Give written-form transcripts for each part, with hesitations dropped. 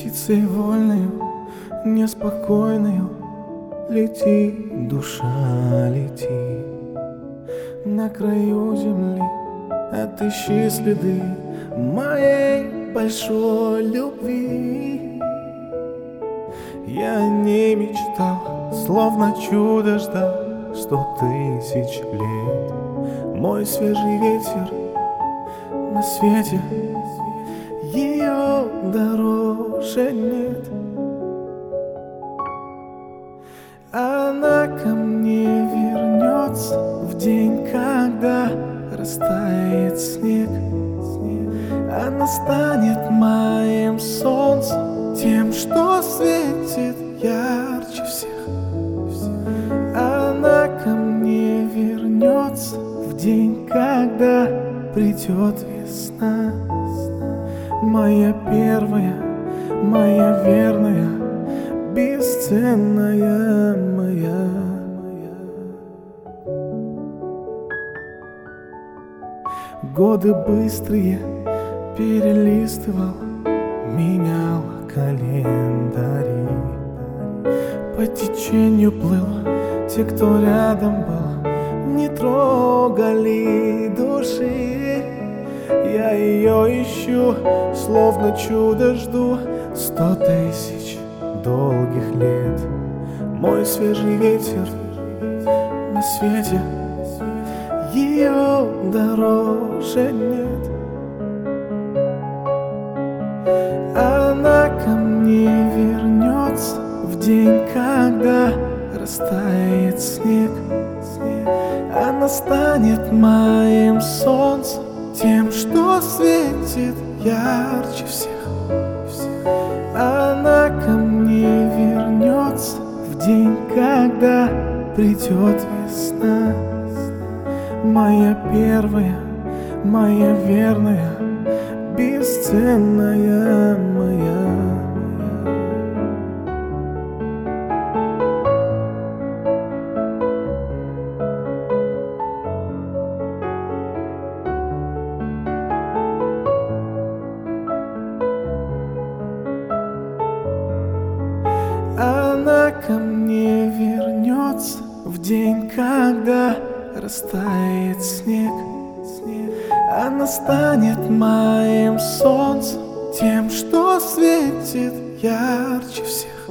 Птицей вольною, неспокойною, лети, душа, лети. На краю земли отыщи следы моей большой любви. Я не мечтал, словно чудо ждал 100 тысяч лет. Мой свежий ветер на свете, ее дороже нет. Она ко мне вернется в день, когда растает снег. Она станет моим солнцем, тем, что светит ярче всех. Она ко мне вернется в день, когда придет весна. Моя первая, моя верная, бесценная моя. Годы быстрые перелистывал, менял календари. По течению плыл, те, кто рядом был, не трогали души. Я ее ищу, словно чудо жду 100 тысяч долгих лет. Мой свежий ветер на свете, ее дороже нет. Она ко мне вернется в день, когда растает снег. Она станет моим солнцем, тем, что светит ярче всех. Она ко мне вернется в день, когда придет весна. Моя первая, моя верная, бесценная моя. Она ко мне вернется в день, когда растает снег. Она станет моим солнцем, тем, что светит ярче всех.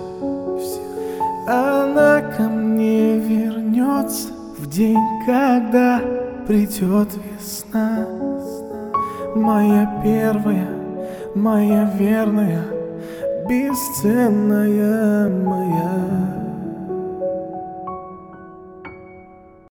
Она ко мне вернется в день, когда придет весна. Моя первая, моя верная, бесценная моя.